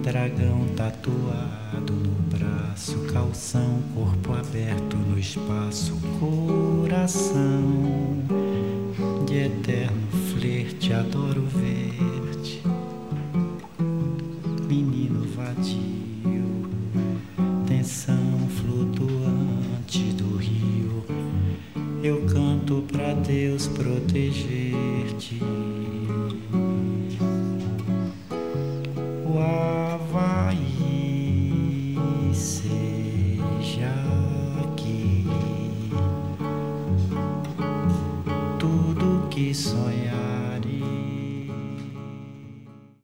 dragão tatuado no braço, calção, corpo aberto no espaço, coração de eterno flerte, adoro ver-te, menino vadio, tensão flutuante do rio, eu canto pra Deus proteger-te. O Havaí seja aqui tudo que sonhar.